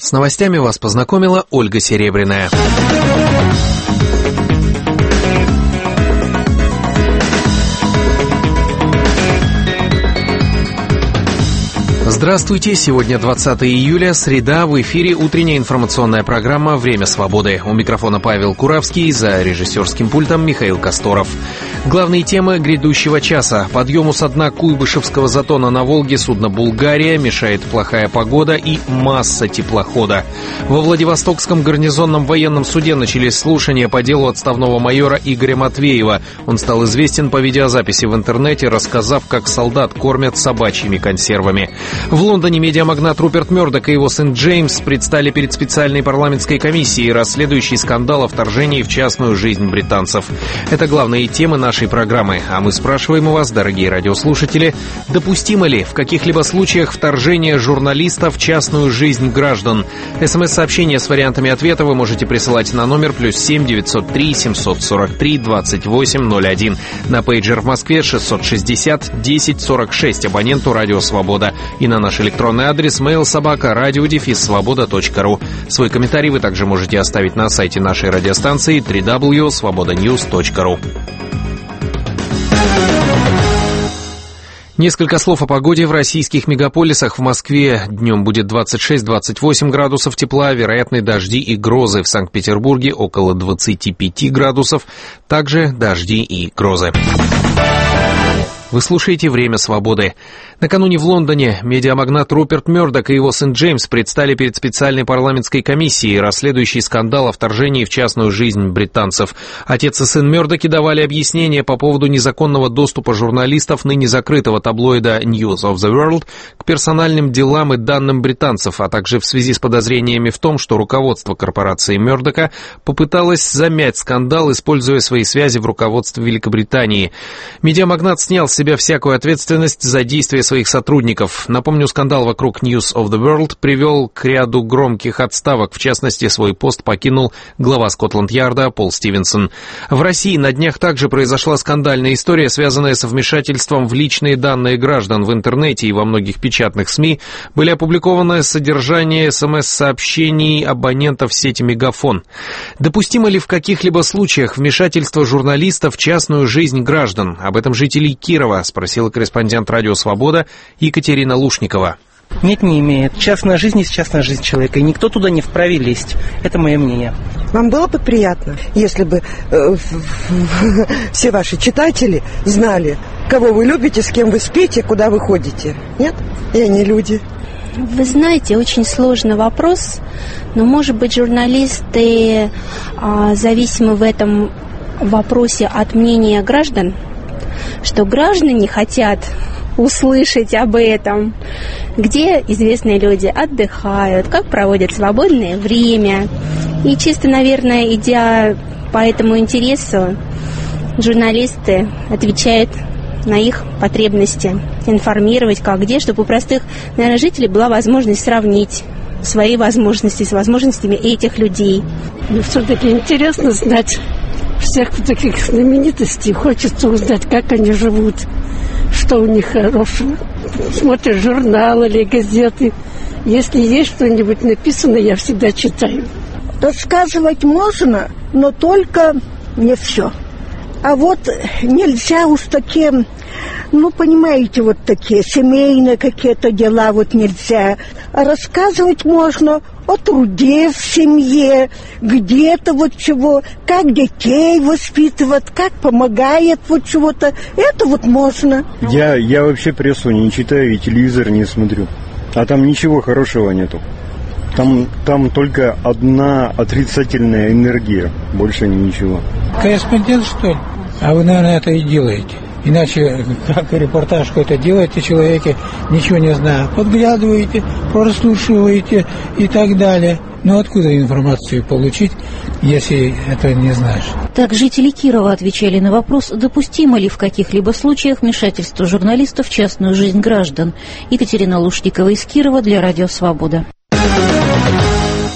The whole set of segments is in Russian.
С новостями вас познакомила Ольга Серебряная. Здравствуйте, сегодня 20 июля, среда, в эфире утренняя информационная программа «Время свободы». У микрофона Павел Куравский, за режиссерским пультом Михаил Косторов. Главные темы грядущего часа. Подъему со дна Куйбышевского затона на Волге судно «Булгария» мешает плохая погода и масса теплохода. Во Владивостокском гарнизонном военном суде начались слушания по делу отставного майора Игоря Матвеева. Он стал известен по видеозаписи в интернете, рассказав, как солдат кормят собачьими консервами. В Лондоне медиамагнат Руперт Мёрдок и его сын Джеймс предстали перед специальной парламентской комиссией, расследующей скандал о вторжении в частную жизнь британцев. Это главные темы нашей программы. А мы спрашиваем у вас, дорогие радиослушатели, допустимо ли в каких-либо случаях вторжение журналиста в частную жизнь граждан? СМС-сообщения с вариантами ответа вы можете присылать на номер +7 903 743 2801. На пейджер в Москве 660 10 46 абоненту «Радио Свобода». И на наш электронный адрес mail@radio-svoboda.ru. Свой комментарий вы также можете оставить на сайте нашей радиостанции www.svobodanews.ru. Несколько слов о погоде в российских мегаполисах. В Москве днем будет 26-28 градусов тепла, вероятны дожди и грозы. В Санкт-Петербурге около 25 градусов, также дожди и грозы. Вы слушаете «Время свободы». Накануне в Лондоне медиамагнат Руперт Мёрдок и его сын Джеймс предстали перед специальной парламентской комиссией, расследующей скандал о вторжении в частную жизнь британцев. Отец и сын Мёрдоки давали объяснения по поводу незаконного доступа журналистов ныне закрытого таблоида News of the World к персональным делам и данным британцев, а также в связи с подозрениями в том, что руководство корпорации Мёрдока попыталось замять скандал, используя свои связи в руководстве Великобритании. Медиамагнат снял с себя всякую ответственность за действия своих сотрудников. Напомню, скандал вокруг News of the World привел к ряду громких отставок. В частности, свой пост покинул глава Скотланд-Ярда Пол Стивенсон. В России на днях также произошла скандальная история, связанная со вмешательством в личные данные граждан. В интернете и во многих печатных СМИ были опубликованы содержание СМС-сообщений абонентов сети Мегафон. Допустимо ли в каких-либо случаях вмешательство журналистов в частную жизнь граждан? Об этом жителей Кирова спросила корреспондент «Радио Свобода» Екатерина Лушникова. Нет, не имеет. Частная жизнь есть частная жизнь человека, и никто туда не вправе лезть. Это мое мнение. Вам было бы приятно, если бы все ваши читатели знали, кого вы любите, с кем вы спите, куда вы ходите? Нет? И они люди. Вы знаете, очень сложный вопрос, но, может быть, журналисты зависимы в этом вопросе от мнения граждан, что граждане хотят услышать об этом, где известные люди отдыхают, как проводят свободное время. И чисто, наверное, идя по этому интересу, журналисты отвечают на их потребности, информировать как где, чтобы у простых, наверное, жителей была возможность сравнить свои возможности с возможностями этих людей. Мне все-таки интересно знать всех таких знаменитостей. Хочется узнать, как они живут, что у них хорошего. Смотришь журналы или газеты. Если есть что-нибудь написано, я всегда читаю. Рассказывать можно, но только не все. А вот нельзя уж такие, понимаете, вот такие семейные какие-то дела вот нельзя. А рассказывать можно о труде в семье, где-то вот чего, как детей воспитывать, как помогает вот чего-то. Это вот можно. Я вообще прессу не читаю и телевизор не смотрю. А там ничего хорошего нету. Там только одна отрицательная энергия, больше ничего. Корреспондент, что ли? А вы, наверное, это и делаете. Иначе, как репортаж какой-то делаете человеке, ничего не зная. Подглядываете, прослушиваете и так далее. Но откуда информацию получить, если это не знаешь? Так жители Кирова отвечали на вопрос, допустимо ли в каких-либо случаях вмешательство журналистов в частную жизнь граждан. Екатерина Лушникова из Кирова для «Радио Свобода».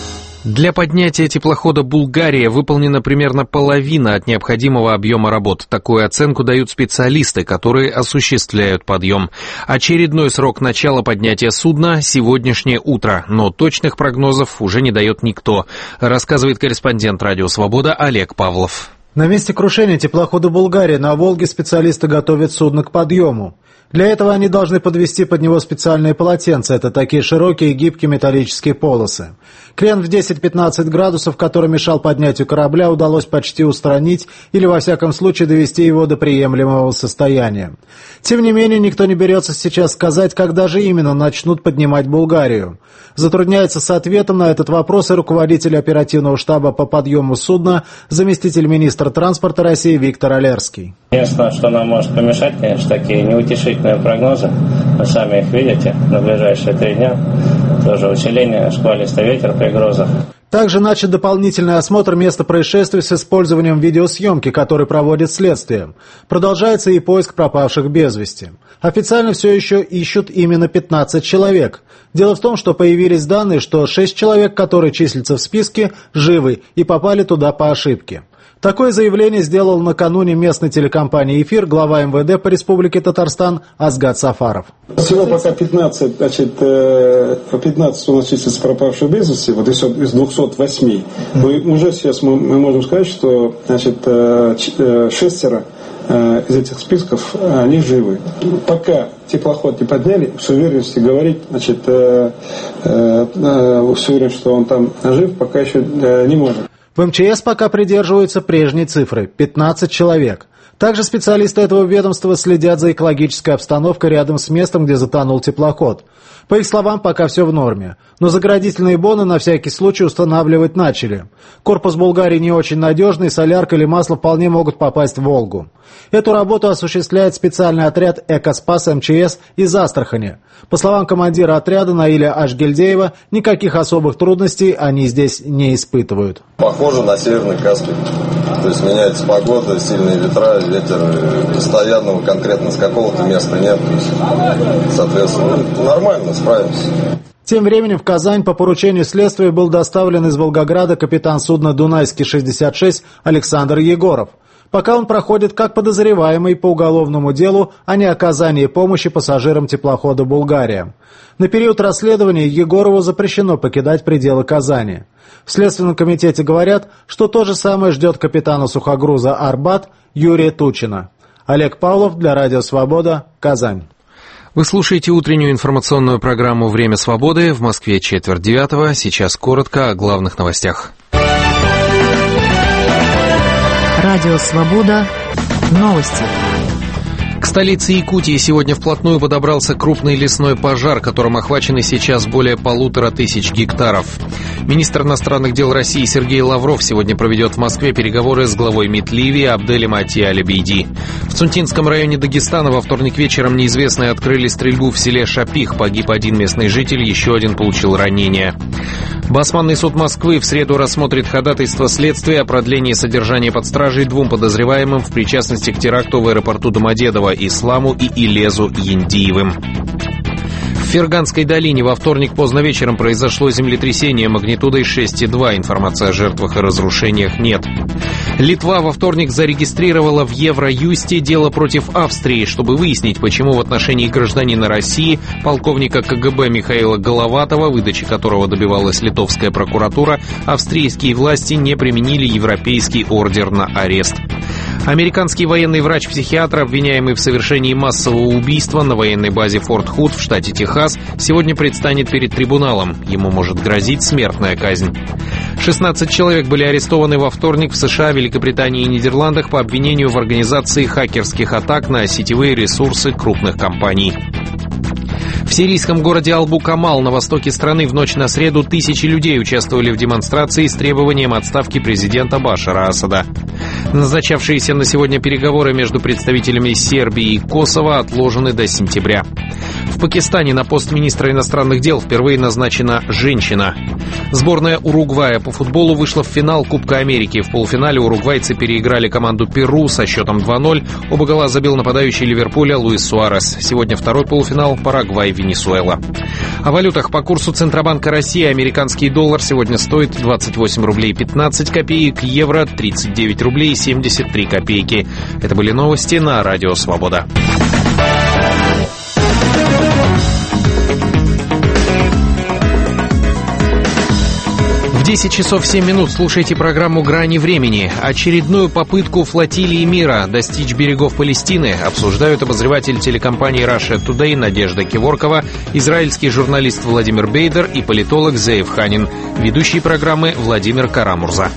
Для поднятия теплохода «Булгария» выполнена примерно половина от необходимого объема работ. Такую оценку дают специалисты, которые осуществляют подъем. Очередной срок начала поднятия судна — сегодняшнее утро, но точных прогнозов уже не дает никто, рассказывает корреспондент «Радио Свобода» Олег Павлов. На месте крушения теплохода «Булгария» на Волге специалисты готовят судно к подъему. Для этого они должны подвести под него специальные полотенца. Это такие широкие гибкие металлические полосы. Крен в 10-15 градусов, который мешал поднятию корабля, удалось почти устранить или, во всяком случае, довести его до приемлемого состояния. Тем не менее, никто не берется сейчас сказать, когда же именно начнут поднимать «Булгарию». Затрудняется с ответом на этот вопрос и руководитель оперативного штаба по подъему судна, заместитель министра транспорта России Виктор Олерский. Единственное, что нам может помешать, конечно, такие неутешительные прогнозы. Вы сами их видите на ближайшие 3 дня. Тоже усиление, шквалистый ветер при грозах. Также начат дополнительный осмотр места происшествия с использованием видеосъемки, который проводит следствие. Продолжается и поиск пропавших без вести. Официально все еще ищут именно 15 человек. Дело в том, что появились данные, что 6 человек, которые числятся в списке, живы и попали туда по ошибке. Такое заявление сделал накануне местной телекомпании «Эфир» глава МВД по Республике Татарстан Азгат Сафаров. Всего пока 15, 15 у нас числится пропавших без вести, вот из 208. Уже сейчас мы можем сказать, что 6 из этих списков, они живы. Пока теплоход не подняли, с уверенностью говорить, с уверенностью, что он там жив, пока еще не можем. В МЧС пока придерживаются прежней цифры – 15 человек. Также специалисты этого ведомства следят за экологической обстановкой рядом с местом, где затонул теплоход. По их словам, пока все в норме. Но заградительные боны на всякий случай устанавливать начали. Корпус «Булгарии» не очень надежный, солярка или масло вполне могут попасть в Волгу. Эту работу осуществляет специальный отряд «Экоспас» МЧС из Астрахани. По словам командира отряда Наиля Ашгельдеева, никаких особых трудностей они здесь не испытывают. Похоже на Северный Каспий. То есть меняется погода, сильные ветра, ветер постоянного конкретно с какого-то места нет. То есть, соответственно, нормально, справимся. Тем временем в Казань по поручению следствия был доставлен из Волгограда капитан судна «Дунайский-66» Александр Егоров. Пока он проходит как подозреваемый по уголовному делу о неоказании помощи пассажирам теплохода «Булгария». На период расследования Егорову запрещено покидать пределы Казани. В Следственном комитете говорят, что то же самое ждет капитана сухогруза «Арбат» Юрия Тучина. Олег Павлов для Радио Свобода, Казань. Вы слушаете утреннюю информационную программу «Время свободы». В Москве 8:45. Сейчас коротко о главных новостях. Радио Свобода. Новости. К столице Якутии сегодня вплотную подобрался крупный лесной пожар, которым охвачены сейчас более 1500 гектаров. Министр иностранных дел России Сергей Лавров сегодня проведет в Москве переговоры с главой МИД Ливии Абделем Ати-Аль-Бейди. В Цунтинском районе Дагестана во вторник вечером неизвестные открыли стрельбу в селе Шапих. Погиб один местный житель, еще один получил ранение. Басманный суд Москвы в среду рассмотрит ходатайство следствия о продлении содержания под стражей 2 подозреваемым в причастности к теракту в аэропорту Домодедово Исламу и Илезу Яндиевым. В Ферганской долине во вторник поздно вечером произошло землетрясение магнитудой 6,2. Информации о жертвах и разрушениях нет. Литва во вторник зарегистрировала в Евроюсте дело против Австрии, чтобы выяснить, почему в отношении гражданина России, полковника КГБ Михаила Головатова, выдачи которого добивалась литовская прокуратура, австрийские власти не применили европейский ордер на арест. Американский военный врач-психиатр, обвиняемый в совершении массового убийства на военной базе Форт Худ в штате Техас, сегодня предстанет перед трибуналом. Ему может грозить смертная казнь. 16 человек были арестованы во вторник в США, Великобритании и Нидерландах по обвинению в организации хакерских атак на сетевые ресурсы крупных компаний. В сирийском городе Албу-Камал на востоке страны в ночь на среду тысячи людей участвовали в демонстрации с требованием отставки президента Башара Асада. Назначавшиеся на сегодня переговоры между представителями Сербии и Косово отложены до сентября. В Пакистане на пост министра иностранных дел впервые назначена женщина. Сборная Уругвая по футболу вышла в финал Кубка Америки. В полуфинале уругвайцы переиграли команду Перу со счетом 2-0. Оба гола забил нападающий Ливерпуля Луис Суарес. Сегодня второй полуфинал Парагвай-Венесуэла. О валютах. По курсу Центробанка России американский доллар сегодня стоит 28 рублей 15 копеек, евро 39 рублей 73 копейки. Это были новости на Радио Свобода. В 10 часов 7 минут слушайте программу «Грани времени». Очередную попытку флотилии мира достичь берегов Палестины обсуждают обозреватель телекомпании Russia Today Надежда Кеворкова, израильский журналист Владимир Бейдер и политолог Зеев Ханин. Ведущий программы Владимир Карамурза.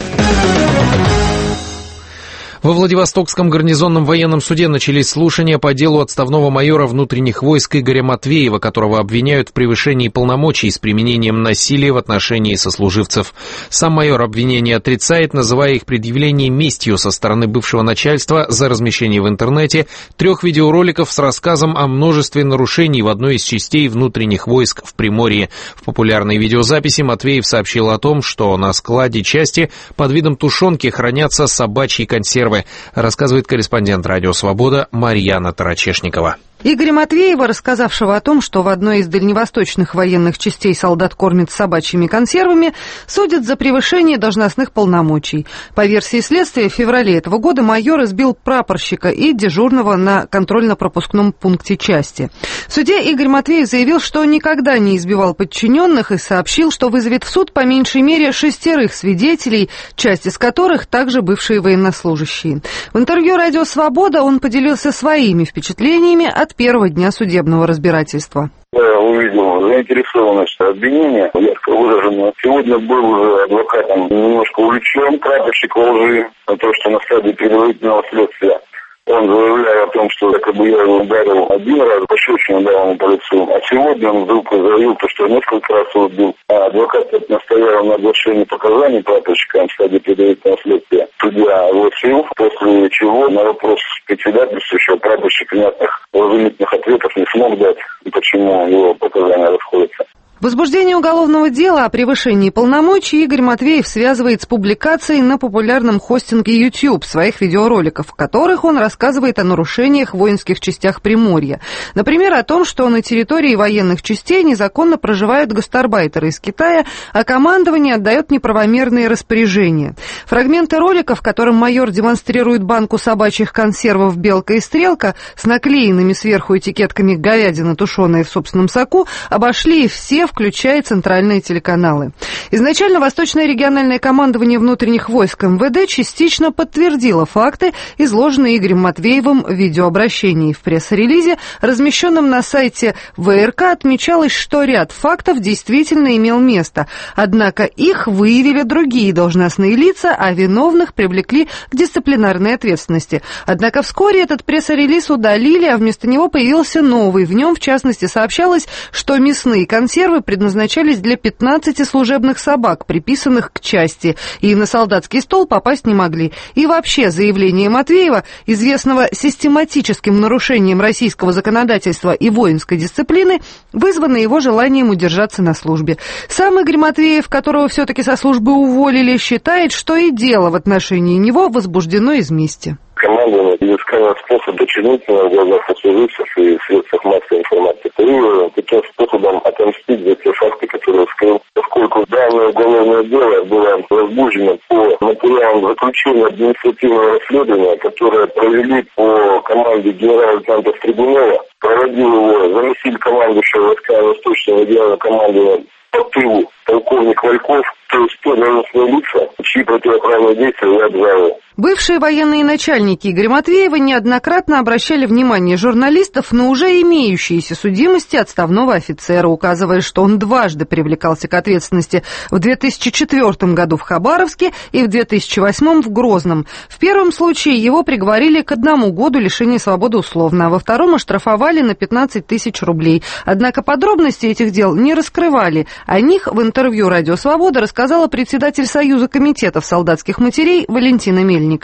Во Владивостокском гарнизонном военном суде начались слушания по делу отставного майора внутренних войск Игоря Матвеева, которого обвиняют в превышении полномочий с применением насилия в отношении сослуживцев. Сам майор обвинения отрицает, называя их предъявлением местью со стороны бывшего начальства за размещение в интернете 3 видеороликов с рассказом о множестве нарушений в одной из частей внутренних войск в Приморье. В популярной видеозаписи Матвеев сообщил о том, что на складе части под видом тушенки хранятся собачьи консервы. Рассказывает корреспондент «Радио Свобода» Марьяна Тарачешникова. Игоря Матвеева, рассказавшего о том, что в одной из дальневосточных военных частей солдат кормят собачьими консервами, судят за превышение должностных полномочий. По версии следствия, в феврале этого года майор избил прапорщика и дежурного на контрольно-пропускном пункте части. В суде Игорь Матвеев заявил, что никогда не избивал подчиненных и сообщил, что вызовет в суд по меньшей мере 6 свидетелей, часть из которых также бывшие военнослужащие. В интервью «Радио Свобода» он поделился своими впечатлениями от первого дня судебного разбирательства. Я увидел заинтересованность обвинения, ярко выраженную. Сегодня был уже адвокатом немножко увлечен, прапорщик во лжи, на то, что на стадии предварительного следствия. Он заявляет о том, что якобы я его ударил один раз, пощечину дал ему по лицу. А сегодня он вдруг заявил, что несколько раз его убил. А адвокат настоял на оглашении показаний прапорщика в стадии предварительного следствия. Судья огласил, после чего на вопрос председательствующего прапорщик внятных вразумительных ответов не смог дать, почему его показания расходятся. Возбуждение уголовного дела о превышении полномочий Игорь Матвеев связывает с публикацией на популярном хостинге YouTube своих видеороликов, в которых он рассказывает о нарушениях в воинских частях Приморья. Например, о том, что на территории военных частей незаконно проживают гастарбайтеры из Китая, а командование отдает неправомерные распоряжения. Фрагменты ролика, в котором майор демонстрирует банку собачьих консервов «Белка и стрелка» с наклеенными сверху этикетками «Говядина, тушеная в собственном соку», обошли все, включая центральные телеканалы. Изначально Восточное региональное командование внутренних войск МВД частично подтвердило факты, изложенные Игорем Матвеевым в видеообращении. В пресс-релизе, размещенном на сайте ВРК, отмечалось, что ряд фактов действительно имел место. Однако их выявили другие должностные лица, а виновных привлекли к дисциплинарной ответственности. Однако вскоре этот пресс-релиз удалили, а вместо него появился новый. В нем, в частности, сообщалось, что мясные консервы предназначались для 15 служебных собак, приписанных к части, и на солдатский стол попасть не могли. И вообще заявление Матвеева, известного систематическим нарушением российского законодательства и воинской дисциплины, вызвано его желанием удержаться на службе. Сам Игорь Матвеев, которого все-таки со службы уволили, считает, что и дело в отношении него возбуждено из мести. Командование искало способ дочернить меня в глазах сослуживцев и средствах массовой информации. И таким способом отомстить за те факты, которые скрыл. Поскольку данное уголовное дело было возбуждено по материалам заключения административного расследования, которое провели по команде генерал-лейтенанта Стригунова, проводил его заместитель командующего войсками Восточного регионального командования по тылу полковник Вальков, то есть те должностные лица, чьи противоправные действия я обжаловал. Бывшие военные начальники Игоря Матвеева неоднократно обращали внимание журналистов на уже имеющиеся судимости отставного офицера, указывая, что он дважды привлекался к ответственности в 2004 году в Хабаровске и в 2008 в Грозном. В первом случае его приговорили к 1 году лишения свободы условно, а во втором оштрафовали на 15 тысяч рублей. Однако подробности этих дел не раскрывали. О них в интервью «Радио Свобода» рассказала председатель Союза комитетов солдатских матерей Валентина Мельникова.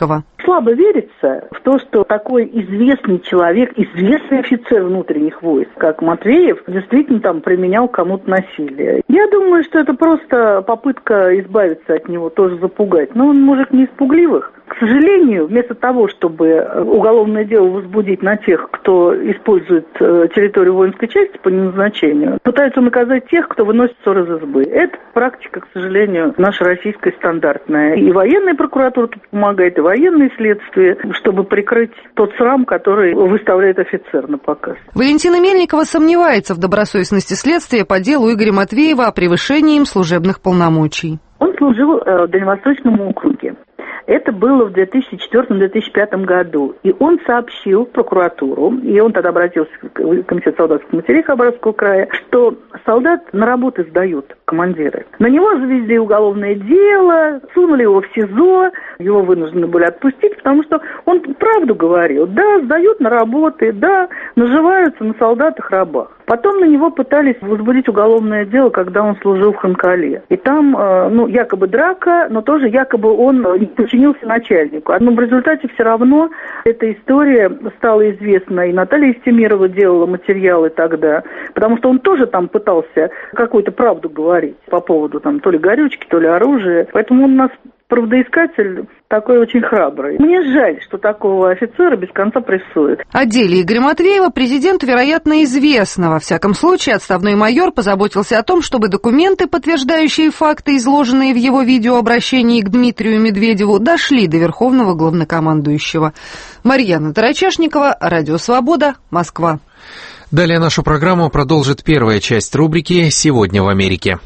слабо верится в то, что такой известный человек, известный офицер внутренних войск, как Матвеев, действительно там применял кому-то насилие. Я думаю, что это просто попытка избавиться от него, тоже запугать. Но он мужик не из пугливых. К сожалению, вместо того, чтобы уголовное дело возбудить на тех, кто использует территорию воинской части по неназначению, пытаются наказать тех, кто выносит ссор из избы. Это практика, к сожалению, наша российская стандартная. И военная прокуратура тут помогает, и военные следствия, чтобы прикрыть тот срам, который выставляет офицер на показ. Валентина Мельникова сомневается в добросовестности следствия по делу Игоря Матвеева о превышении им служебных полномочий. Он служил в Дальневосточном округе. Это было в 2004-2005 году. И он сообщил в прокуратуру, и он тогда обратился в Комитет солдатских матерей Хабаровского края, что солдат на работы сдают командиры. На него завезли уголовное дело, сунули его в СИЗО, его вынуждены были отпустить, потому что он правду говорил. Да, сдают на работы, да, наживаются на солдатах-рабах. Потом на него пытались возбудить уголовное дело, когда он служил в Ханкале. И там, якобы драка, но тоже якобы он не подчинился начальнику. Но в результате все равно эта история стала известна. И Наталья Истемирова делала материалы тогда, потому что он тоже там пытался какую-то правду говорить по поводу там то ли горючки, то ли оружия. Поэтому он у нас правдоискатель такой очень храбрый. Мне жаль, что такого офицера без конца прессуют. О деле Игоря Матвеева президенту, вероятно, известно. Во всяком случае, отставной майор позаботился о том, чтобы документы, подтверждающие факты, изложенные в его видеообращении к Дмитрию Медведеву, дошли до верховного главнокомандующего. Марьяна Тарачешникова, Радио Свобода, Москва. Далее нашу программу продолжит первая часть рубрики «Сегодня в Америке».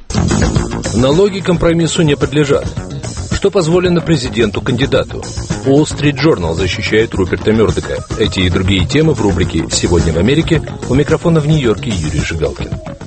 Налоги компромиссу не подлежат. Что позволено президенту-кандидату? Wall Street Journal защищает Руперта Мёрдока. Эти и другие темы в рубрике «Сегодня в Америке». У микрофона в Нью-Йорке Юрий Жигалкин.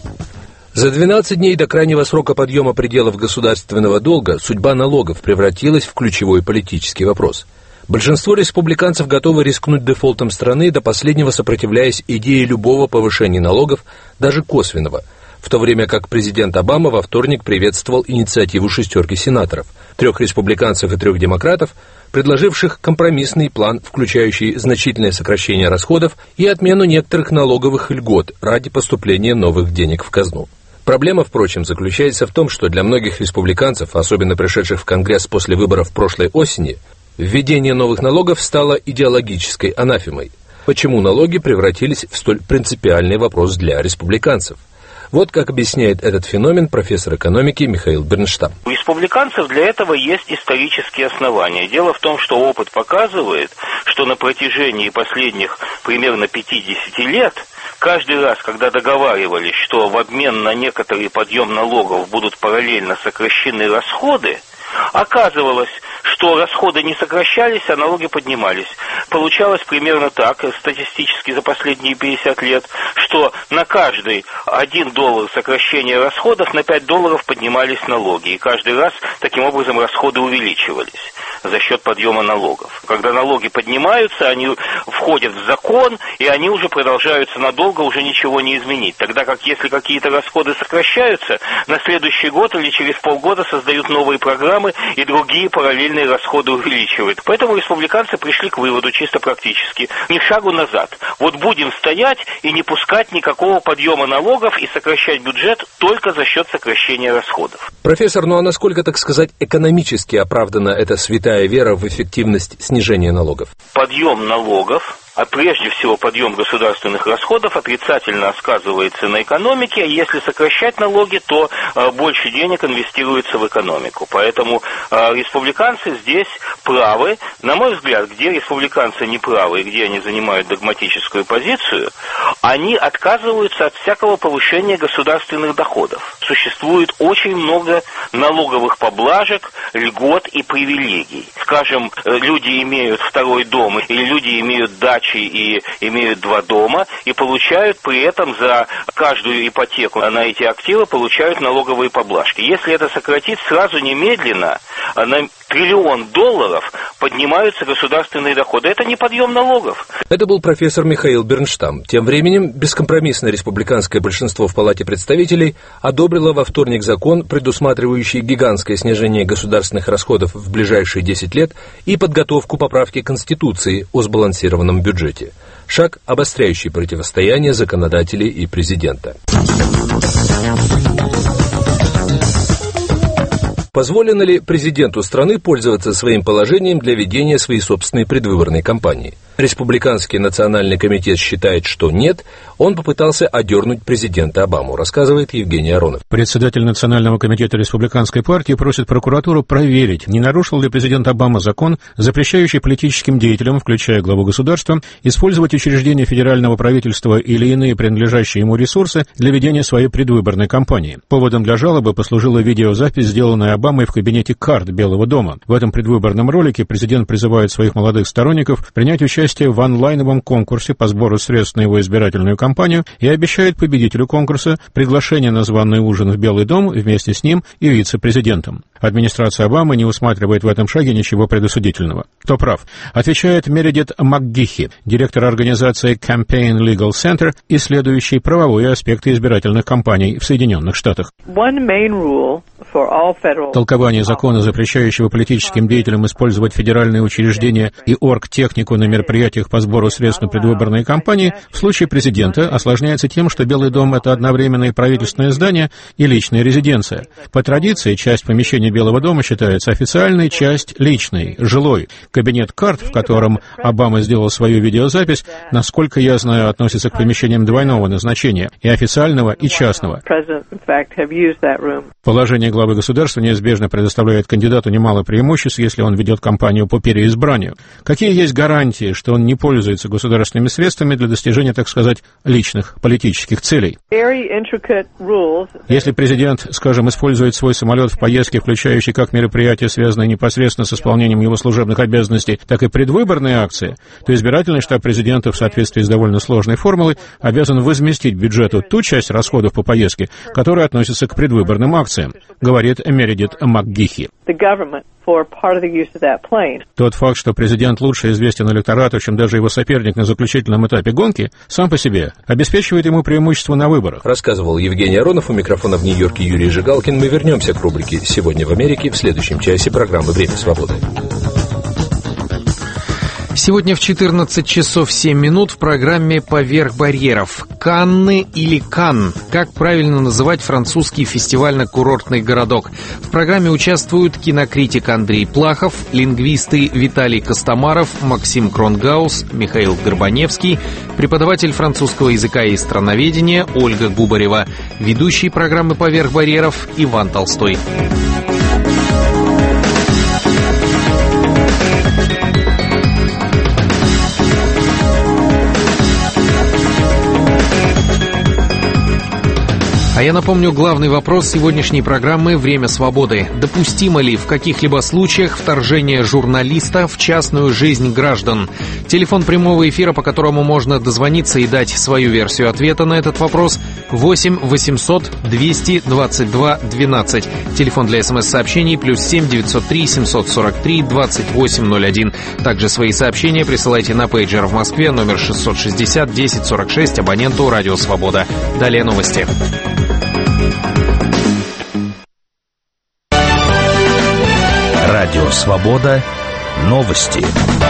За 12 дней до крайнего срока подъема пределов государственного долга судьба налогов превратилась в ключевой политический вопрос. Большинство республиканцев готовы рискнуть дефолтом страны, до последнего сопротивляясь идее любого повышения налогов, даже косвенного, в то время как президент Обама во вторник приветствовал инициативу шестерки сенаторов, 3 республиканцев и 3 демократов, предложивших компромиссный план, включающий значительное сокращение расходов и отмену некоторых налоговых льгот ради поступления новых денег в казну. Проблема, впрочем, заключается в том, что для многих республиканцев, особенно пришедших в Конгресс после выборов прошлой осени, введение новых налогов стало идеологической анафемой. Почему налоги превратились в столь принципиальный вопрос для республиканцев? Вот как объясняет этот феномен профессор экономики Михаил Бернштам. У республиканцев для этого есть исторические основания. Дело в том, что опыт показывает, что на протяжении последних примерно 50 лет каждый раз, когда договаривались, что в обмен на некоторый подъем налогов будут параллельно сокращены расходы, оказывалось, что расходы не сокращались, а налоги поднимались. Получалось примерно так, статистически за последние 50 лет, что на каждый $1 сокращения расходов на $5 поднимались налоги. И каждый раз таким образом расходы увеличивались за счет подъема налогов. Когда налоги поднимаются, они входят в закон, и они уже продолжаются надолго, уже ничего не изменить. Тогда как если какие-то расходы сокращаются, на следующий год или через полгода создают новые программы, и другие параллельные расходы увеличивают. Поэтому республиканцы пришли к выводу чисто практически: ни шагу назад. Вот будем стоять и не пускать никакого подъема налогов и сокращать бюджет только за счет сокращения расходов. Профессор, ну а насколько, так сказать, экономически оправдана эта святая вера в эффективность снижения налогов? Подъем налогов, а прежде всего подъем государственных расходов, отрицательно сказывается на экономике, а если сокращать налоги, то больше денег инвестируется в экономику. Поэтому республиканцы здесь правы. На мой взгляд, где республиканцы не правы и где они занимают догматическую позицию, они отказываются от всякого повышения государственных доходов. Существует очень много налоговых поблажек, льгот и привилегий. Скажем, люди имеют второй дом или люди имеют дачи и имеют 2 дома и получают при этом за каждую ипотеку на эти активы получают налоговые поблажки. Если это сократить сразу немедленно, а на $1 триллион поднимаются государственные доходы. Это не подъем налогов. Это был профессор Михаил Бернштам. Тем временем бескомпромиссное республиканское большинство в Палате представителей одобрило во вторник закон, предусматривающий гигантское снижение государственных расходов в ближайшие 10 лет и подготовку поправки Конституции о сбалансированном бюджете. Шаг, обостряющий противостояние законодателей и президента. Позволено ли президенту страны пользоваться своим положением для ведения своей собственной предвыборной кампании? Республиканский национальный комитет считает, что нет. Он попытался одернуть президента Обаму, рассказывает Евгений Аронов. Председатель Национального комитета Республиканской партии просит прокуратуру проверить, не нарушил ли президент Обама закон, запрещающий политическим деятелям, включая главу государства, использовать учреждения федерального правительства или иные принадлежащие ему ресурсы для ведения своей предвыборной кампании. Поводом для жалобы послужила видеозапись, сделанная Обамой в кабинете Карт Белого дома. В этом предвыборном ролике президент призывает своих молодых сторонников принять участие в онлайновом конкурсе по сбору средств на его избирательную кампанию и обещает победителю конкурса приглашение на званый ужин в Белый дом вместе с ним и вице-президентом. Администрация Обамы не усматривает в этом шаге ничего предосудительного. Кто прав? Отвечает Мередит МакГихи, директор организации Campaign Legal Center, исследующий правовые аспекты избирательных кампаний в Соединенных Штатах. Толкование закона, запрещающего политическим деятелям использовать федеральные учреждения и оргтехнику на мероприятиях по сбору средств на предвыборные кампании, в случае президента осложняется тем, что Белый дом — это одновременно и правительственное здание, и личная резиденция. По традиции, часть помещения Белого дома считается официальной, часть — личной, жилой. Кабинет Карт, в котором Обама сделал свою видеозапись, насколько я знаю, относится к помещениям двойного назначения, и официального, и частного. Положение главы государства неизбежно предоставляет кандидату немало преимуществ, если он ведет кампанию по переизбранию. Какие есть гарантии, что он не пользуется государственными средствами для достижения, так сказать, личных политических целей? Если президент, скажем, использует свой самолет в поездке, включающей как мероприятия, связанные непосредственно с исполнением его служебных обязанностей, так и предвыборные акции, то избирательный штаб президента в соответствии с довольно сложной формулой обязан возместить бюджету ту часть расходов по поездке, которая относится к предвыборным акциям, говорит Мередит МакГихи. Тот факт, что президент лучше известен электорату, чем даже его соперник на заключительном этапе гонки, сам по себе обеспечивает ему преимущество на выборах. Рассказывал Евгений Аронов. У микрофона в Нью-Йорке Юрий Жигалкин. Мы вернемся к рубрике «Сегодня в Америке» в следующем часе программы «Время свободы». Сегодня в 14 часов 7 минут в программе «Поверх барьеров». Канны или Канн? Как правильно называть французский фестивально-курортный городок? В программе участвуют кинокритик Андрей Плахов, лингвисты Виталий Костомаров, Максим Кронгаус, Михаил Горбаневский, преподаватель французского языка и страноведения Ольга Губарева, ведущий программы «Поверх барьеров» Иван Толстой. А я напомню главный вопрос сегодняшней программы «Время свободы». Допустимо ли в каких-либо случаях вторжение журналиста в частную жизнь граждан? Телефон прямого эфира, по которому можно дозвониться и дать свою версию ответа на этот вопрос, 8 800 222 12. Телефон для СМС-сообщений +7 903 743 2801. Также свои сообщения присылайте на пейджер в Москве, номер 660 1046, абоненту «Радио Свобода». Далее новости. Радио «Свобода». Новости.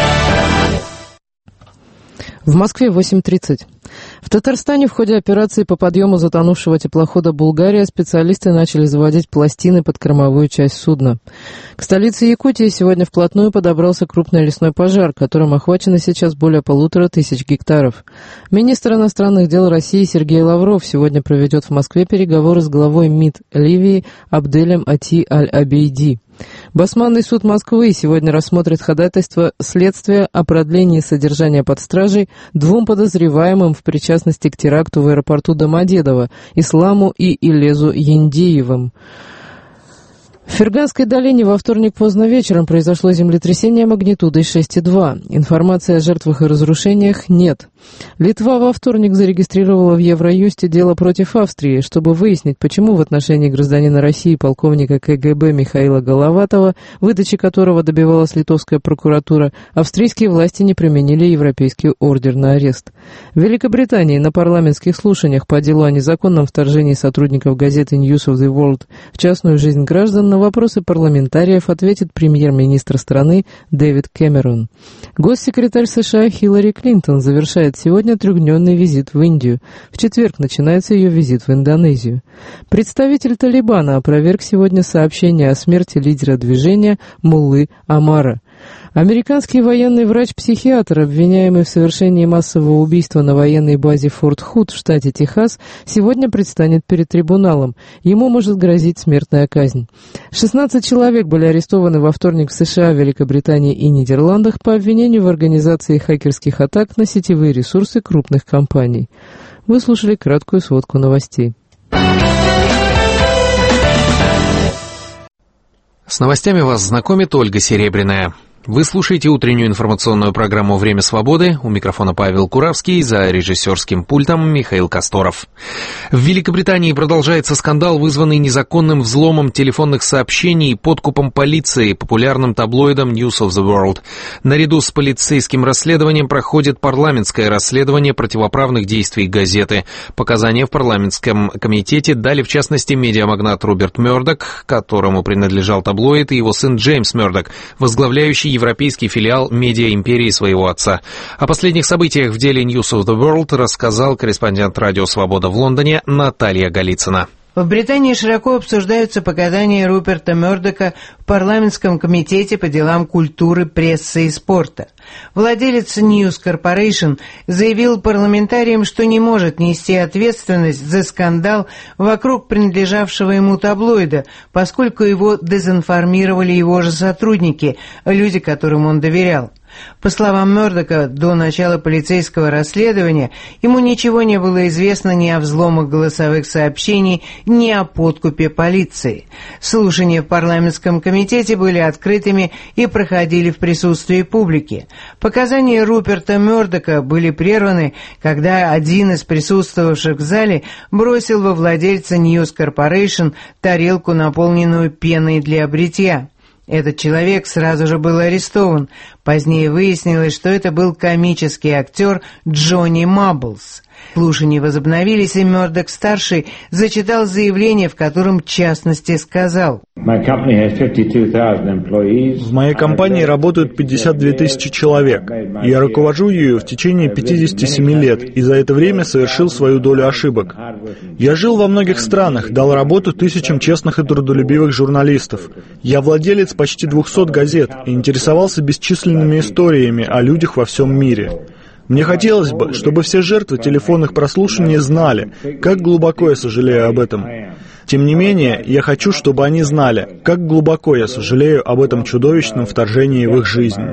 В Москве 8:30. В Татарстане в ходе операции по подъему затонувшего теплохода «Булгария» специалисты начали заводить пластины под кормовую часть судна. К столице Якутии сегодня вплотную подобрался крупный лесной пожар, которым охвачено сейчас более 1500 гектаров. Министр иностранных дел России Сергей Лавров сегодня проведет в Москве переговоры с главой МИД Ливии Абделем Ати Аль-Абейди. Басманный суд Москвы сегодня рассмотрит ходатайство следствия о продлении содержания под стражей двум подозреваемым в причастности к теракту в аэропорту Домодедово, Исламу и Илезу Яндеевым. В Ферганской долине во вторник поздно вечером произошло землетрясение магнитудой 6,2. Информации о жертвах и разрушениях нет. Литва во вторник зарегистрировала в Евроюсте дело против Австрии, чтобы выяснить, почему в отношении гражданина России полковника КГБ Михаила Головатова, выдачи которого добивалась литовская прокуратура, австрийские власти не применили европейский ордер на арест. В Великобритании на парламентских слушаниях по делу о незаконном вторжении сотрудников газеты News of the World в частную жизнь граждан на вопросы парламентариев ответит премьер-министр страны Дэвид Кэмерон. Госсекретарь США Хиллари Клинтон завершает сегодня трехдневный визит в Индию. В четверг начинается ее визит в Индонезию. Представитель Талибана опроверг сегодня сообщение о смерти лидера движения Муллы Омара. Американский военный врач-психиатр, обвиняемый в совершении массового убийства на военной базе Форт Худ в штате Техас, сегодня предстанет перед трибуналом. Ему может грозить смертная казнь. 16 человек были арестованы во вторник в США, Великобритании и Нидерландах по обвинению в организации хакерских атак на сетевые ресурсы крупных компаний. Вы слушали краткую сводку новостей. С новостями вас знакомит Ольга Серебряная. Вы слушаете утреннюю информационную программу «Время свободы». У микрофона Павел Куравский, за режиссерским пультом Михаил Косторов. В Великобритании продолжается скандал, вызванный незаконным взломом телефонных сообщений и подкупом полиции, популярным таблоидом News of the World. Наряду с полицейским расследованием проходит парламентское расследование противоправных действий газеты. Показания в парламентском комитете дали, в частности, медиамагнат Руперт Мёрдок, которому принадлежал таблоид, и его сын Джеймс Мёрдок, возглавляющий европейский филиал медиа-империи своего отца. О последних событиях в деле News of the World рассказал корреспондент «Радио Свобода» в Лондоне Наталья Голицына. В Британии широко обсуждаются показания Руперта Мёрдока в парламентском комитете по делам культуры, прессы и спорта. Владелец News Corporation заявил парламентариям, что не может нести ответственность за скандал вокруг принадлежавшего ему таблоида, поскольку его дезинформировали его же сотрудники, люди, которым он доверял. По словам Мёрдока, до начала полицейского расследования ему ничего не было известно ни о взломах голосовых сообщений, ни о подкупе полиции. Слушания в парламентском комитете были открытыми и проходили в присутствии публики. Показания Руперта Мёрдока были прерваны, когда один из присутствовавших в зале бросил во владельца News Corporation тарелку, наполненную пеной для бритья. Этот человек сразу же был арестован. Позднее выяснилось, что это был комический актер Джонни Мабблс. Слушания возобновились, и Мёрдок-старший зачитал заявление, в котором в частности сказал: В моей компании работают 52 тысячи человек. Я руковожу ею в течение 57 лет и за это время совершил свою долю ошибок. Я жил во многих странах, дал работу тысячам честных и трудолюбивых журналистов. Я владелец почти 200 газет и интересовался бесчисленными историями о людях во всем мире. Мне хотелось бы, чтобы все жертвы телефонных прослушиваний знали, как глубоко я сожалею об этом. Тем не менее, я хочу, чтобы они знали, как глубоко я сожалею об этом чудовищном вторжении в их жизнь.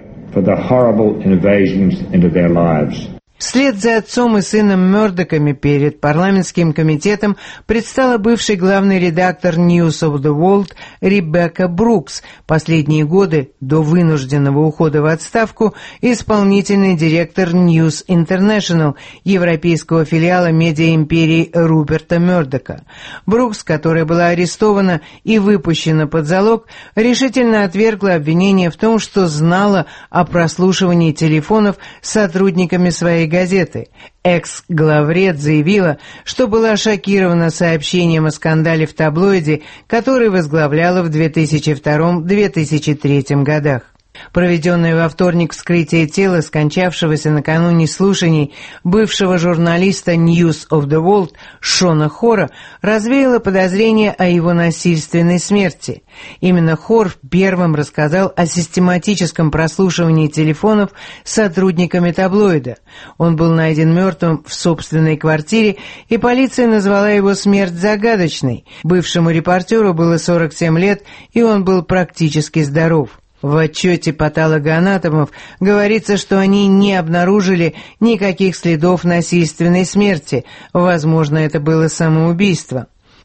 Вслед за отцом и сыном Мёрдоками перед парламентским комитетом предстала бывший главный редактор News of the World Ребекка Брукс, последние годы до вынужденного ухода в отставку исполнительный директор News International, европейского филиала медиа-империи Руперта Мёрдока. Брукс, которая была арестована и выпущена под залог, решительно отвергла обвинение в том, что знала о прослушивании телефонов сотрудниками своей газеты. Экс-главред заявила, что была шокирована сообщением о скандале в таблоиде, который возглавляла в 2002-2003 годах. Проведенное во вторник вскрытие тела скончавшегося накануне слушаний бывшего журналиста News of the World Шона Хора развеяло подозрения о его насильственной смерти. Именно Хор первым рассказал о систематическом прослушивании телефонов сотрудниками таблоида. Он был найден мертвым в собственной квартире, и полиция назвала его смерть загадочной. Бывшему репортеру было 47 лет, и он был практически здоров. В отчете патологоанатомов говорится, что они не обнаружили никаких следов насильственной смерти. Возможно, это было самоубийство.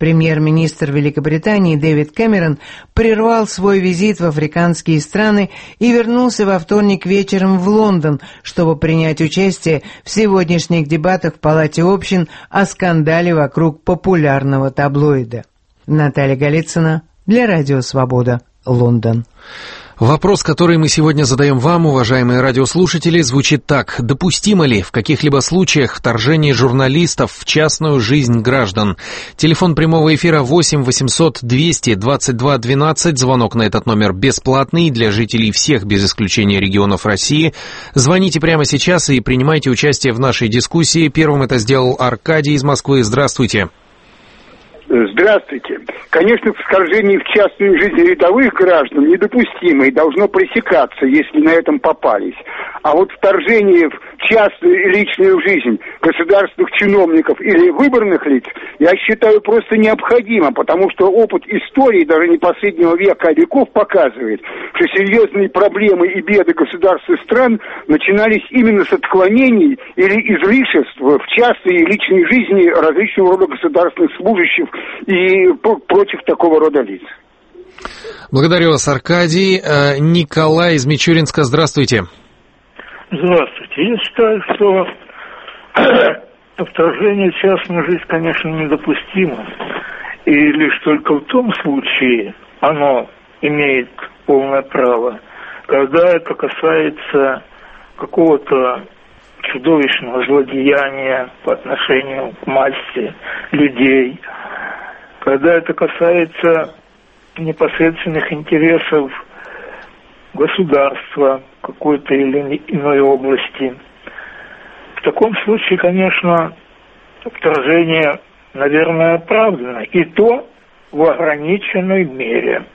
Премьер-министр Великобритании Дэвид Кэмерон прервал свой визит в африканские страны и вернулся во вторник вечером в Лондон, чтобы принять участие в сегодняшних дебатах в Палате общин о скандале вокруг популярного таблоида. Наталья Голицына для Радио Свобода, Лондон. Вопрос, который мы сегодня задаем вам, уважаемые радиослушатели, звучит так. Допустимо ли в каких-либо случаях вторжение журналистов в частную жизнь граждан? Телефон прямого эфира 8 800 200 22 12. Звонок на этот номер бесплатный для жителей всех, без исключения регионов России. Звоните прямо сейчас и принимайте участие в нашей дискуссии. Первым это сделал Аркадий из Москвы. Здравствуйте. Здравствуйте. Конечно, вторжение в частную жизнь рядовых граждан недопустимо и должно пресекаться, если на этом попались. А вот вторжение в частную и личную жизнь государственных чиновников или выборных лиц, я считаю, просто необходимо, потому что опыт истории, даже не последнего века, а веков показывает, что серьезные проблемы и беды государств и стран начинались именно с отклонений или излишеств в частной и личной жизни различного рода государственных служащих и прочих такого рода лиц. Благодарю вас, Аркадий. Николай из Мичуринска, здравствуйте. Здравствуйте. Я считаю, что вторжение в частную жизнь, конечно, недопустимо. И лишь только в том случае оно имеет полное право, когда это касается какого-то чудовищного злодеяния по отношению к массе людей, когда это касается непосредственных интересов государства какой-то или иной области. В таком случае, конечно, вторжение, наверное, оправдано, и то в ограниченной мере.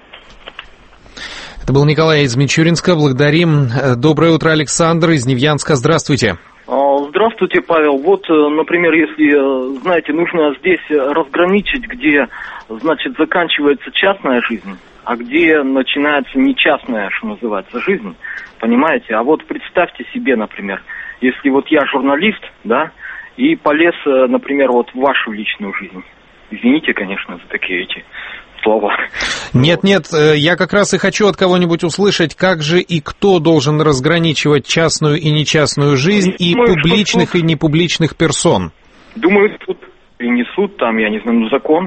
Это был Николай из Мичуринска. Благодарим. Доброе утро, Александр из Невьянска. Здравствуйте. Здравствуйте, Павел. Вот, например, если, знаете, нужно здесь разграничить, где, значит, заканчивается частная жизнь, а где начинается нечастная, что называется, жизнь, понимаете? А вот представьте себе, например, если вот я журналист, да, и полез, например, вот в вашу личную жизнь. Извините, конечно, за такие эти слова. Нет, я как раз и хочу от кого-нибудь услышать, как же и кто должен разграничивать частную и нечастную жизнь и публичных и непубличных персон. Думаю, суд и не суд, там, я не знаю, закон.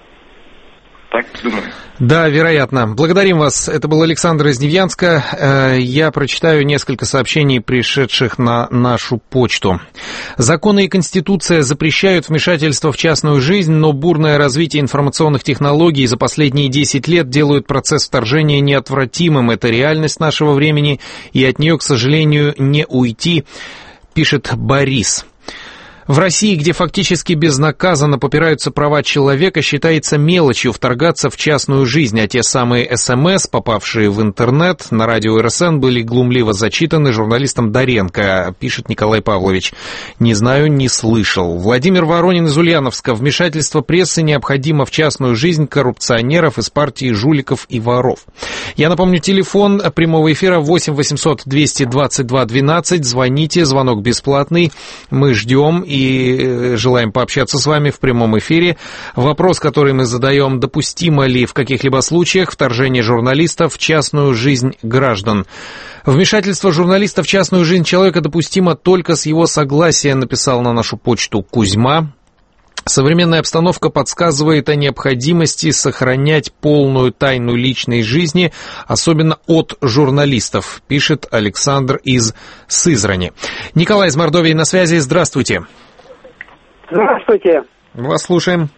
Так думаю. Да, вероятно. Благодарим вас. Это был Александр из Невьянска. Я прочитаю несколько сообщений, пришедших на нашу почту. Законы и Конституция запрещают вмешательство в частную жизнь, но бурное развитие информационных технологий за последние 10 лет делают процесс вторжения неотвратимым. Это реальность нашего времени, и от нее, к сожалению, не уйти, пишет Борис. В России, где фактически безнаказанно попираются права человека, считается мелочью вторгаться в частную жизнь, а те самые СМС, попавшие в интернет, на радио РСН, были глумливо зачитаны журналистом Доренко, пишет Николай Павлович. Не знаю, не слышал. Владимир Воронин из Ульяновска. Вмешательство прессы необходимо в частную жизнь коррупционеров из партии жуликов и воров. Я напомню, телефон прямого эфира 8 800 222 12. Звоните, звонок бесплатный. Мы ждем и желаем пообщаться с вами в прямом эфире. Вопрос, который мы задаем: допустимо ли в каких-либо случаях вторжение журналистов в частную жизнь граждан? Вмешательство журналиста в частную жизнь человека допустимо только с его согласия, написал на нашу почту Кузьма. Современная обстановка подсказывает о необходимости сохранять полную тайну личной жизни, особенно от журналистов, пишет Александр из Сызрани. Николай из Мордовии на связи. Здравствуйте. Здравствуйте. Вас слушаем.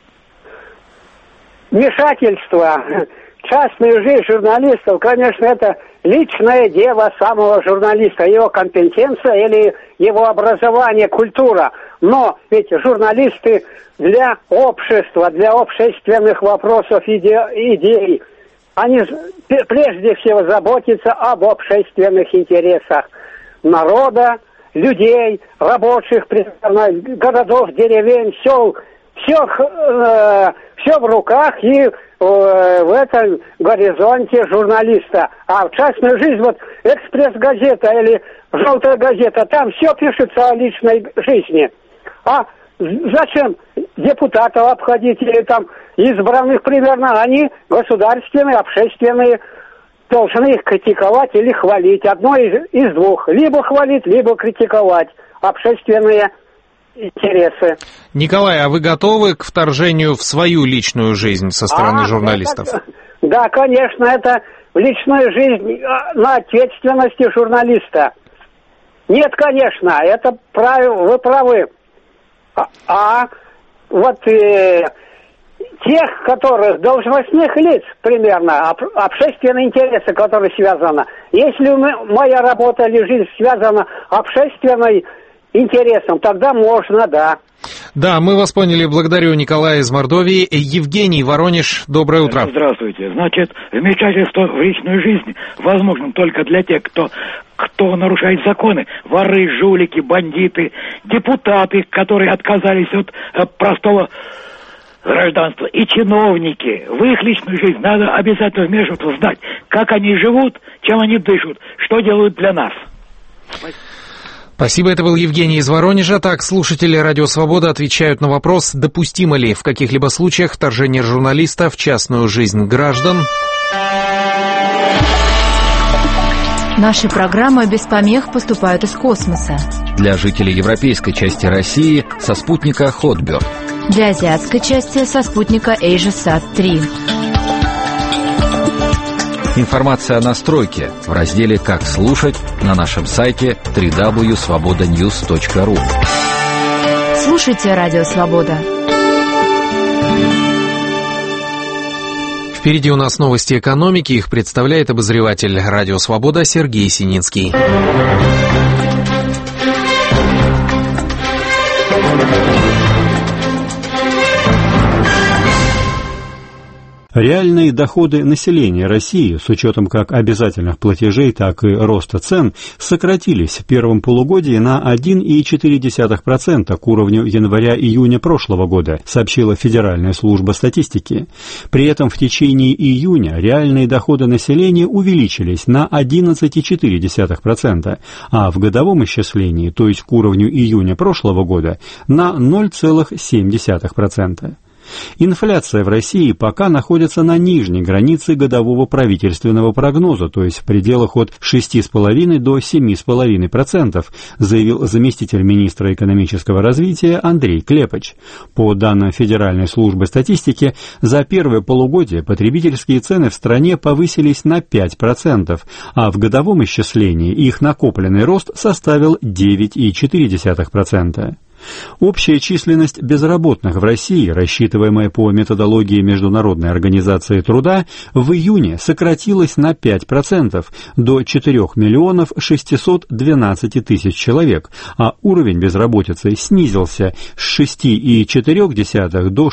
Вмешательство в частную жизнь журналистов, конечно, это личное дело самого журналиста, его компетенция или его образование, культура. Но ведь журналисты для общества, для общественных вопросов, идей, они прежде всего заботятся об общественных интересах народа, людей, рабочих, городов, деревень, сел. Все в руках и в этом горизонте журналиста. А в частную жизнь, вот «Экспресс-газета» или «Желтая газета», там все пишется о личной жизни. А зачем депутатов обходить или там избранных примерно, они государственные, общественные, должны их критиковать или хвалить. Одно из двух. Либо хвалить, либо критиковать общественные интересы. Николай, а вы готовы к вторжению в свою личную жизнь со стороны журналистов? Да, конечно, это личную жизнь на ответственности журналиста. Нет, конечно, это вы правы. Вот тех, которых должностных лиц примерно, общественные интересы, которые связаны. Если моя работа или жизнь связана общественной интересом, тогда можно, да. Да, мы вас поняли. Благодарю, Николай из Мордовии. Евгений, Воронеж, доброе утро. Здравствуйте. Значит, вмешательство в личную жизнь возможно только для тех, кто нарушает законы. Воры, жулики, бандиты, депутаты, которые отказались от простого гражданства, и чиновники. В их личную жизнь надо обязательно вмешиваться, знать, как они живут, чем они дышат, что делают для нас. Спасибо, это был Евгений из Воронежа. Так, слушатели «Радио Свобода» отвечают на вопрос, допустимо ли в каких-либо случаях вторжение журналиста в частную жизнь граждан. Наши программы без помех поступают из космоса. Для жителей европейской части России со спутника Hotbird. Для азиатской части со спутника AsiaSat-3. Информация о настройке в разделе «Как слушать» на нашем сайте www.svobodanews.ru. Слушайте «Радио Свобода». Впереди у нас новости экономики. Их представляет обозреватель «Радио Свобода» Сергей Синицкий. Реальные доходы населения России с учетом как обязательных платежей, так и роста цен сократились в первом полугодии на 1,4% к уровню января-июня прошлого года, сообщила Федеральная служба статистики. При этом в течение июня реальные доходы населения увеличились на 11,4%, а в годовом исчислении, то есть к уровню июня прошлого года, на 0,7%. Инфляция в России пока находится на нижней границе годового правительственного прогноза, то есть в пределах от 6,5 до 7,5%, заявил заместитель министра экономического развития Андрей Клепач. По данным Федеральной службы статистики, за первое полугодие потребительские цены в стране повысились на 5%, а в годовом исчислении их накопленный рост составил 9,4%. Общая численность безработных в России, рассчитываемая по методологии Международной организации труда, в июне сократилась на 5% до 4 миллионов 612 тысяч человек, а уровень безработицы снизился с 6,4 до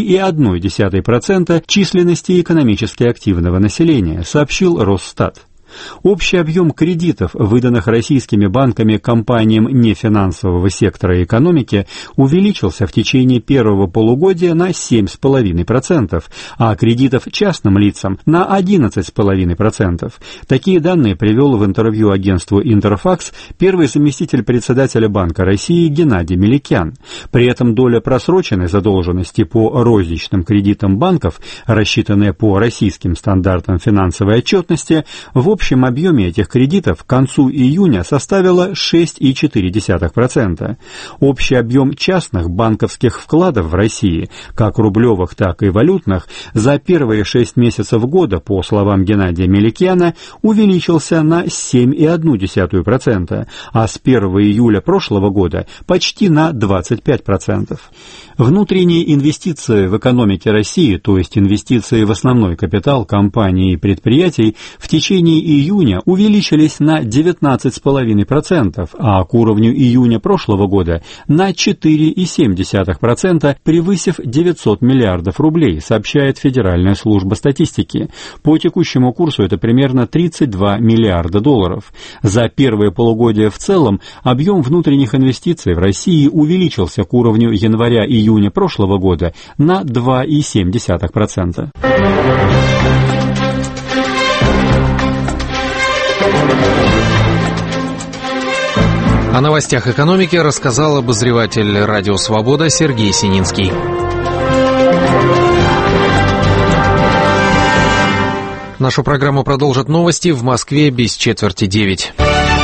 6,1% численности экономически активного населения, сообщил Росстат. Общий объем кредитов, выданных российскими банками компаниям нефинансового сектора экономики, увеличился в течение первого полугодия на 7,5%, а кредитов частным лицам на 11,5%. Такие данные привел в интервью агентству «Интерфакс» первый заместитель председателя Банка России Геннадий Меликян. При этом доля просроченной задолженности по розничным кредитам банков, рассчитанная по российским стандартам финансовой отчетности, в общем объеме этих кредитов к концу июня составила 6,4%. Общий объем частных банковских вкладов в России, как рублевых, так и валютных, за первые 6 месяцев года, по словам Геннадия Меликяна, увеличился на 7,1%, а с 1 июля прошлого года почти на 25%. Внутренние инвестиции в экономике России, то есть инвестиции в основной капитал компаний и предприятий, в течение июня увеличились на 19,5%, а к уровню июня прошлого года на 4,7%, превысив 900 миллиардов рублей, сообщает Федеральная служба статистики. По текущему курсу это примерно 32 миллиарда долларов. За первое полугодие в целом объем внутренних инвестиций в России увеличился к уровню января-июня прошлого года на 2,7%. О новостях экономики рассказал обозреватель «Радио Свобода» Сергей Сининский. Нашу программу продолжат новости в Москве без четверти 9.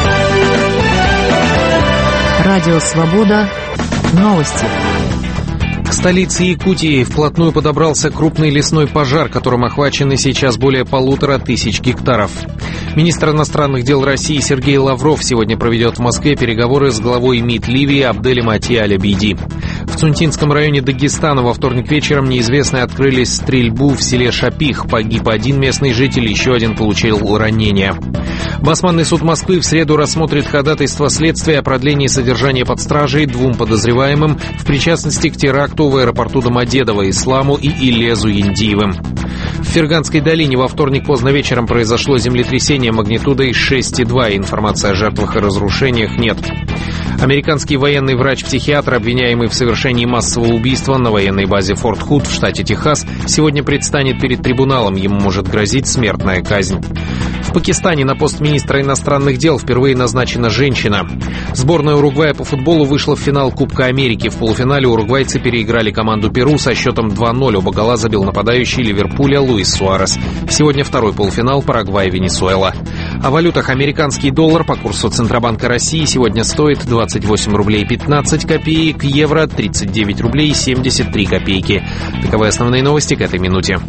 Радио Свобода. Новости. К столице Якутии вплотную подобрался крупный лесной пожар, которым охвачены сейчас более 1500 гектаров. Министр иностранных дел России Сергей Лавров сегодня проведет в Москве переговоры с главой МИД Ливии Абделем Ати-Аль-Абейди. В Цунтинском районе Дагестана во вторник вечером неизвестные открыли стрельбу в селе Шапих. Погиб один местный житель, еще один получил ранения. Басманный суд Москвы в среду рассмотрит ходатайство следствия о продлении содержания под стражей 2 подозреваемым в причастности к теракту в аэропорту Домодедово Исламу и Илезу Яндиевым. В Ферганской долине во вторник поздно вечером произошло землетрясение магнитудой 6,2. Информации о жертвах и разрушениях нет. Американский военный врач-психиатр, обвиняемый в совершении массового убийства на военной базе Форт Худ в штате Техас, сегодня предстанет перед трибуналом. Ему может грозить смертная казнь. В Пакистане на пост министра иностранных дел впервые назначена женщина. Сборная Уругвая по футболу вышла в финал Кубка Америки. В полуфинале уругвайцы переиграли команду Перу со счетом 2-0. Оба гола забил нападающий Ливерпуля Луис Суарес. Сегодня второй полуфинал Парагвай-Венесуэла. О валютах: американский доллар по курсу Центробанка России сегодня стоит 28 рублей 15 копеек, евро 39 рублей 73 копейки. Таковы основные новости к этой минуте.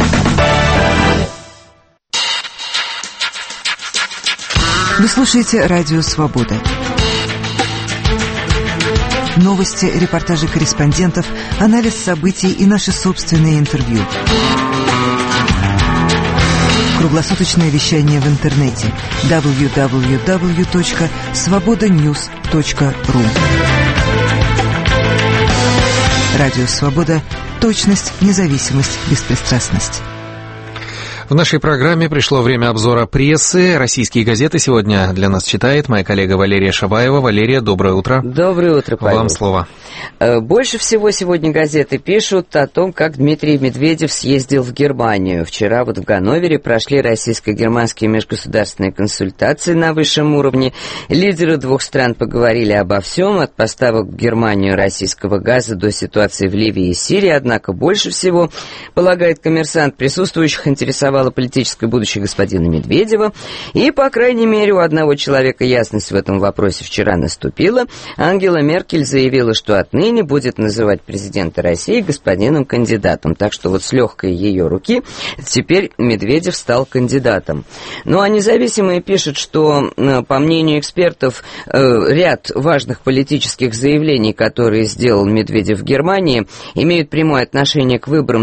Вы слушаете «Радио Свобода». Новости, репортажи корреспондентов, анализ событий и наши собственные интервью. Круглосуточное вещание в интернете www.svobodanews.ru. Радио Свобода. Точность, независимость, беспристрастность. В нашей программе пришло время обзора прессы. Российские газеты сегодня для нас читает моя коллега Валерия Шабаева. Валерия, доброе утро. Доброе утро, Павел. Вам слово. Больше всего сегодня газеты пишут о том, как Дмитрий Медведев съездил в Германию. Вчера в Ганновере прошли российско-германские межгосударственные консультации на высшем уровне. Лидеры двух стран поговорили обо всем, от поставок в Германию российского газа до ситуации в Ливии и Сирии. Однако больше всего, полагает «Коммерсант», присутствующих интересовало политическое будущее господина Медведева. И, по крайней мере, у одного человека ясность в этом вопросе вчера наступила. Ангела Меркель заявила, что отныне будет называть президента России господином кандидатом. Так что вот с легкой ее руки теперь Медведев стал кандидатом. Ну, а независимые пишут, что, по мнению экспертов, ряд важных политических заявлений, которые сделал Медведев в Германии, имеют прямое отношение к выборам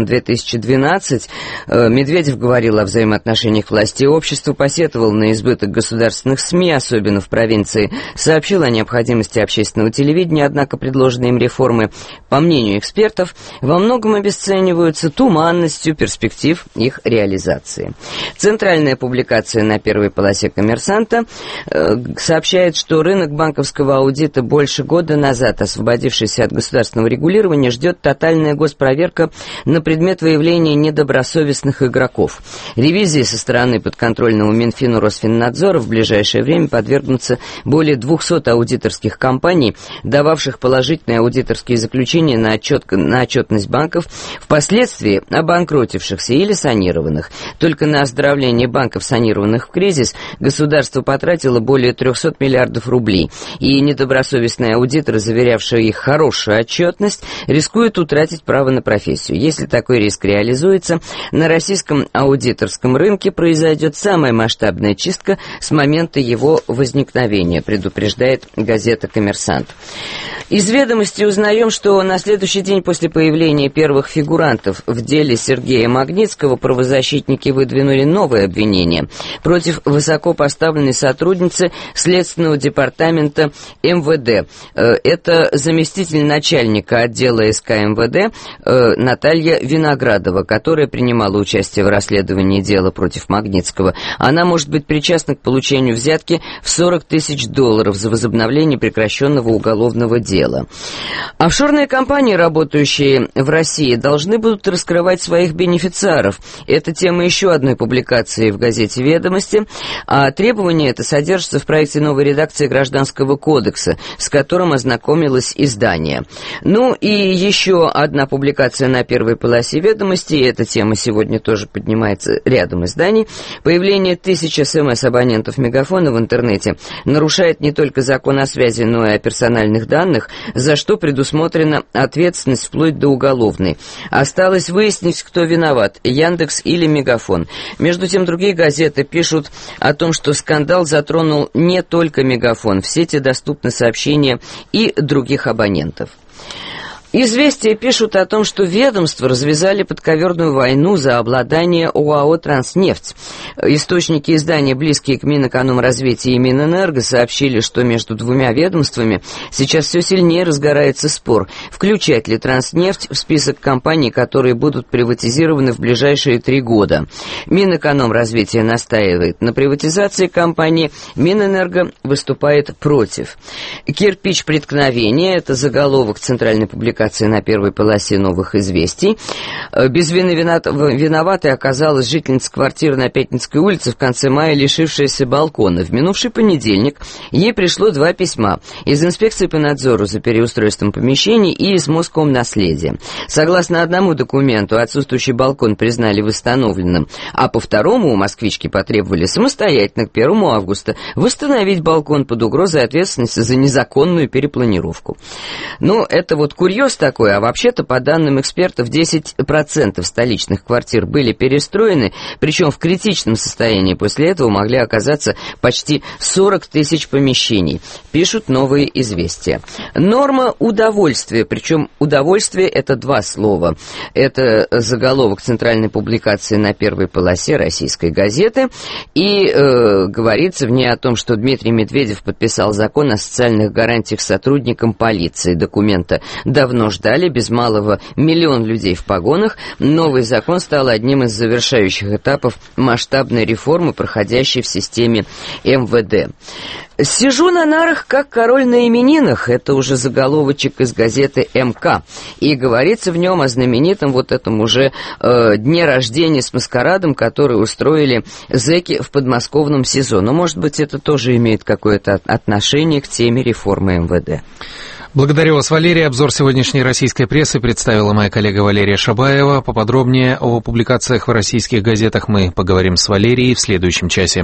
2012. Медведев говорил о взаимоотношениях власти и общества, посетовал на избыток государственных СМИ, особенно в провинции, сообщил о необходимости общественного телевидения, однако предложенные им реформы, по мнению экспертов, во многом обесцениваются туманностью перспектив их реализации. Центральная публикация на первой полосе «Коммерсанта» сообщает, что рынок банковского аудита больше года назад, освободившийся от государственного регулирования, ждет тотальная госпроверка на предмет выявления недобросовестных игроков. Ревизии со стороны подконтрольного Минфину Росфиннадзора в ближайшее время подвергнутся более 200 аудиторских компаний, дававших положительные аудиторские заключения на отчетность банков, впоследствии обанкротившихся или санированных. Только на оздоровление банков, санированных в кризис, государство потратило более 300 миллиардов рублей. И недобросовестные аудиторы, заверявшие их хорошую отчетность, рискуют утратить право на профессию. Если такой риск реализуется, на российском аудиторском рынке произойдет самая масштабная чистка с момента его возникновения, предупреждает газета «Коммерсант». Из ведомостей узнаем, что на следующий день после появления первых фигурантов в деле Сергея Магнитского правозащитники выдвинули новое обвинение против высокопоставленной сотрудницы Следственного департамента МВД. Это заместитель начальника отдела СК МВД Наталья Виноградова, которая принимала участие в расследовании расследовании дела против Магнитского, она может быть причастна к получению взятки в $40 тысяч за возобновление прекращенного уголовного дела. Офшорные компании, работающие в России, должны будут раскрывать своих бенефициаров. Это тема еще одной публикации в газете «Ведомости». А требование это содержится в проекте новой редакции Гражданского кодекса, с которым ознакомилось издание. Ну и еще одна публикация на первой полосе «Ведомости». Эта тема сегодня тоже поднимается рядом изданий. Появление 1000 СМС-абонентов Мегафона в интернете нарушает не только закон о связи, но и о персональных данных, за что предусмотрена ответственность вплоть до уголовной. Осталось выяснить, кто виноват, Яндекс или Мегафон. Между тем, другие газеты пишут о том, что скандал затронул не только Мегафон. В сети доступны сообщения и других абонентов. «Известия» пишут о том, что ведомства развязали подковерную войну за обладание ОАО «Транснефть». Источники издания, близкие к Минэкономразвития и Минэнерго, сообщили, что между двумя ведомствами сейчас все сильнее разгорается спор, включать ли «Транснефть» в список компаний, которые будут приватизированы в ближайшие 3 года. Минэкономразвития настаивает на приватизации компании, Минэнерго выступает против. «Кирпич преткновения» — это заголовок центральной публикации на первой полосе «Новых известий». Без вины виноватой оказалась жительница квартиры на Пятницкой улице в конце мая, лишившаяся балкона. В минувший понедельник ей пришло 2 письма из инспекции по надзору за переустройством помещений и из Москомнаследия. Согласно одному документу, отсутствующий балкон признали восстановленным, а по второму у москвички потребовали самостоятельно к 1 августа восстановить балкон под угрозой ответственности за незаконную перепланировку. Ну, это вот курьез такой, а вообще-то, по данным экспертов, 10% столичных квартир были перестроены, причем в критичном состоянии после этого могли оказаться почти 40 тысяч помещений, пишут «Новые известия». Норма удовольствия, причем удовольствие — это 2 слова. Это заголовок центральной публикации на первой полосе российской газеты, и говорится в ней о том, что Дмитрий Медведев подписал закон о социальных гарантиях сотрудникам полиции. Документа давно ждали, без малого 1 миллион людей в погонах. Новый закон стал одним из завершающих этапов масштабной реформы, проходящей в системе МВД. «Сижу на нарах, как король на именинах» — это уже заголовочек из газеты МК. И говорится в нем о знаменитом вот этом уже дне рождения с маскарадом, который устроили зэки в подмосковном СИЗО. Но, может быть, это тоже имеет какое-то отношение к теме реформы МВД. Благодарю вас, Валерий. Обзор сегодняшней российской прессы представила моя коллега Валерия Шабаева. Поподробнее о публикациях в российских газетах мы поговорим с Валерией в следующем часе.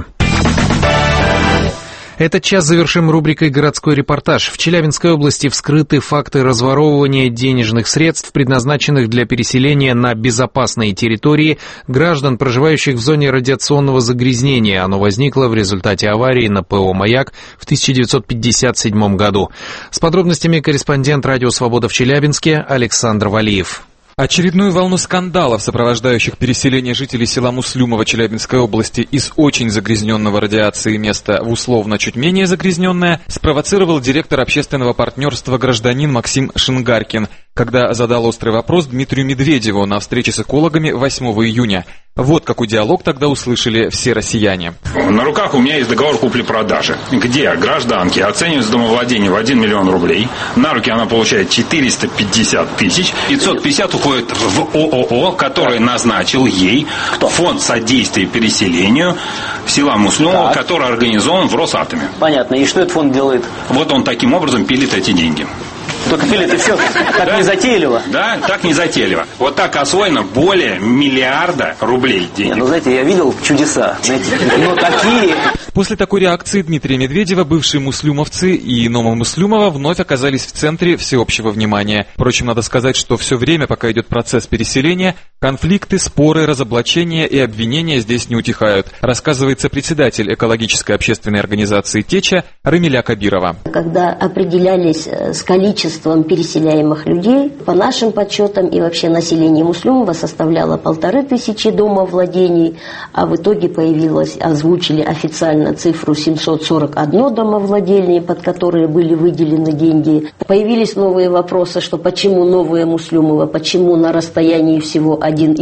Этот час завершим рубрикой «Городской репортаж». В Челябинской области вскрыты факты разворовывания денежных средств, предназначенных для переселения на безопасные территории граждан, проживающих в зоне радиационного загрязнения. Оно возникло в результате аварии на ПО «Маяк» в 1957 году. С подробностями корреспондент «Радио Свобода» в Челябинске Александр Валиев. Очередную волну скандалов, сопровождающих переселение жителей села Муслюмово Челябинской области из очень загрязненного радиацией места в условно чуть менее загрязненное, спровоцировал директор общественного партнерства гражданин Максим Шингаркин, когда задал острый вопрос Дмитрию Медведеву на встрече с экологами 8 июня. Вот какой диалог тогда услышали все россияне. На руках у меня есть договор купли-продажи, где гражданке оценивается домовладение в 1 миллион рублей. На руки она получает 450 тысяч. 550 уходит в ООО, который назначил ей фонд содействия переселению села Муслюмово, который организован в Росатоме. Понятно. И что этот фонд делает? Вот он таким образом пилит эти деньги. Только пилит и все, так да? Незатейливо. Да, так незатейливо. Вот так освоено более 1 миллиарда рублей денег. Ну, знаете, я видел чудеса, знаете, но такие... После такой реакции Дмитрия Медведева бывшие муслюмовцы и Новомуслюмово вновь оказались в центре всеобщего внимания. Впрочем, надо сказать, что все время, пока идет процесс переселения, конфликты, споры, разоблачения и обвинения здесь не утихают, рассказывается председатель экологической общественной организации «Теча» Рамиля Кабирова. Когда определялись с количеством количеством переселяемых людей. По нашим подсчетам и вообще население Муслюмова составляло 1500 домовладений, а в итоге озвучили официально цифру 741 домовладение, под которые были выделены деньги. Появились новые вопросы, что почему новое Муслюмово, почему на расстоянии всего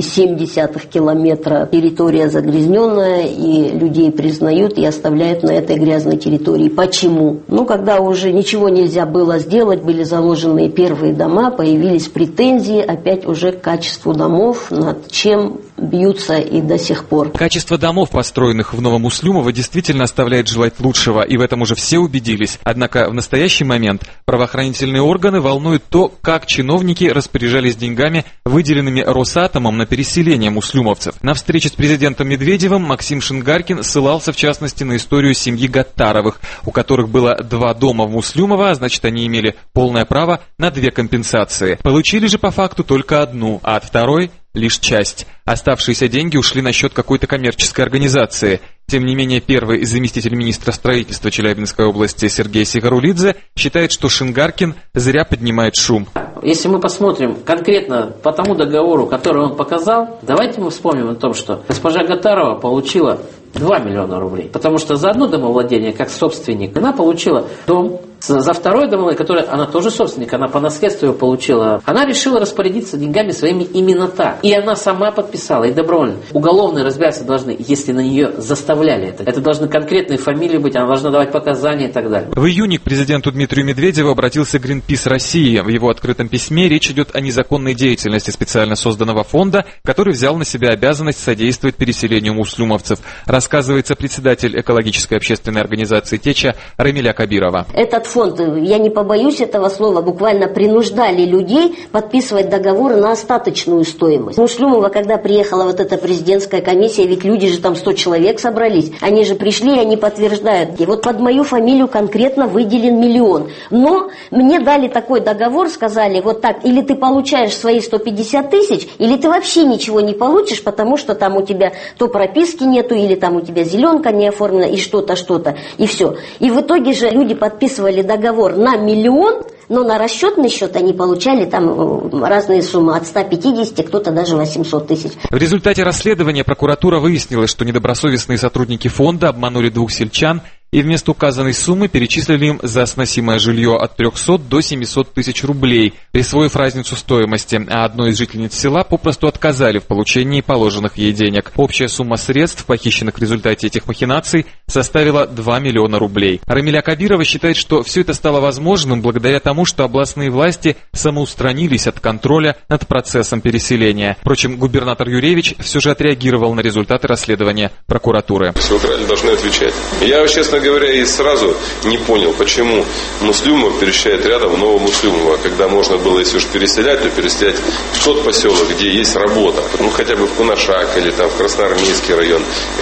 1,7 километра территория загрязненная, и людей признают и оставляют на этой грязной территории. Почему? Когда уже ничего нельзя было сделать, были заложены первые дома, появились претензии опять уже к качеству домов, над чем бьются и до сих пор. Качество домов, построенных в Новом Услюмово, действительно оставляет желать лучшего, и в этом уже все убедились. Однако в настоящий момент правоохранительные органы волнует то, как чиновники распоряжались деньгами, выделенными Росатомом на переселение муслюмовцев. На встрече с президентом Медведевым Максим Шингаркин ссылался в частности на историю семьи Гаттаровых, у которых было 2 дома в Муслюмово, а значит они имели полное право на 2 компенсации. Получили же по факту только одну, а от второй лишь часть. Оставшиеся деньги ушли на счет какой-то коммерческой организации. Тем не менее, первый заместитель министра строительства Челябинской области Сергей Сигарулидзе считает, что Шингаркин зря поднимает шум. Если мы посмотрим конкретно по тому договору, который он показал, давайте мы вспомним о том, что госпожа Гаттарова получила 2 миллиона рублей. Потому что за одно домовладение, как собственник, она получила дом. За второе домовладение, которое она тоже собственник, она по наследству его получила, она решила распорядиться деньгами своими именно так. И она сама подписала, и добровольно. Уголовные разбираться должны, если на нее заставляли это. Это должны конкретные фамилии быть, она должна давать показания и так далее. В июне к президенту Дмитрию Медведеву обратился Greenpeace России. В его открытом письме речь идет о незаконной деятельности специально созданного фонда, который взял на себя обязанность содействовать переселению муслюмовцев. Рассказывается председатель экологической общественной организации «Теча» Рамиля Кабирова. Этот фонд, я не побоюсь этого слова, буквально принуждали людей подписывать договоры на остаточную стоимость. В Муслюмово, когда приехала вот эта президентская комиссия, ведь люди же там 100 человек собрались, они же пришли и они подтверждают. И вот под мою фамилию конкретно выделен 1 миллион. Но мне дали такой договор, сказали вот так, или ты получаешь свои 150 тысяч, или ты вообще ничего не получишь, потому что там у тебя то прописки нету, или там у тебя зеленка не оформлена, и что-то, и все. И в итоге же люди подписывали договор на 1 миллион, но на расчетный счет они получали там разные суммы, от 150, кто-то даже 800 тысяч. В результате расследования прокуратура выяснила, что недобросовестные сотрудники фонда обманули 2 сельчан и вместо указанной суммы перечислили им за сносимое жилье от 300 до 700 тысяч рублей, присвоив разницу стоимости, а одной из жительниц села попросту отказали в получении положенных ей денег. Общая сумма средств, похищенных в результате этих махинаций, составила 2 миллиона рублей. Рамиля Кабирова считает, что все это стало возможным благодаря тому, что областные власти самоустранились от контроля над процессом переселения. Впрочем, губернатор Юревич все же отреагировал на результаты расследования прокуратуры. Все правильно должны отвечать. Я, честно говоря, и сразу не понял, почему Муслюмово переезжает рядом в Новомуслюмово, когда можно было, если уж переселять, то переселять в тот поселок, где есть работа. Хотя бы в Кунашак, или там в Красноармейский район,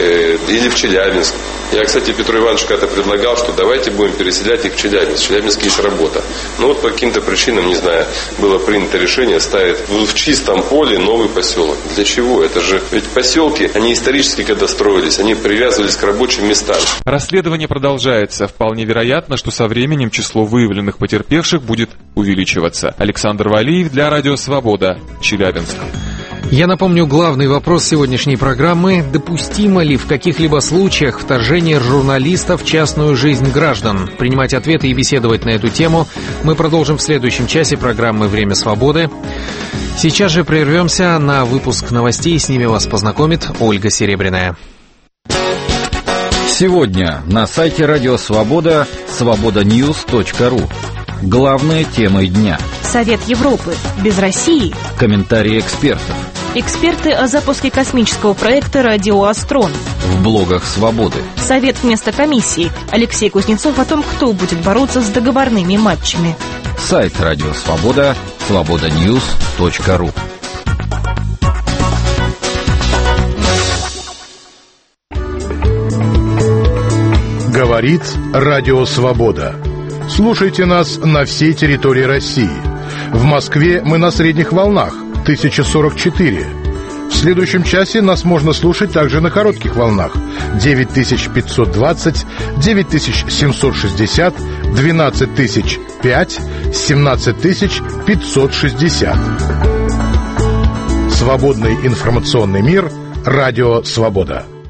или в Челябинск. Я, кстати, Петру Ивановичу когда-то предлагал, что давайте будем переселять их в Челябинск. В Челябинске есть работа. Но вот по каким-то причинам, не знаю, было принято решение ставить в чистом поле новый поселок. Для чего? Это же ведь поселки, они исторически, когда строились, они привязывались к рабочим местам. Расследование продолжается. Вполне вероятно, что со временем число выявленных потерпевших будет увеличиваться. Александр Валиев для Радио Свобода, Челябинск. Я напомню, главный вопрос сегодняшней программы – допустимо ли в каких-либо случаях вторжение журналистов в частную жизнь граждан? Принимать ответы и беседовать на эту тему мы продолжим в следующем часе программы «Время свободы». Сейчас же прервемся на выпуск новостей, с ними вас познакомит Ольга Серебряная. Сегодня на сайте Радио Свобода свободаnews.ru. Главные темы дня. Совет Европы. Без России. Комментарии экспертов. Эксперты о запуске космического проекта «Радиоастрон». В блогах «Свободы». Совет вместо комиссии. Алексей Кузнецов о том, кто будет бороться с договорными матчами. Сайт Радио Свобода свободаnews.ru. Говорит Радио Свобода. Слушайте нас на всей территории России. В Москве мы на средних волнах 1044. В следующем часе нас можно слушать также на коротких волнах 9520, 9760, 12005, 17560. Свободный информационный мир. Радио «Свобода».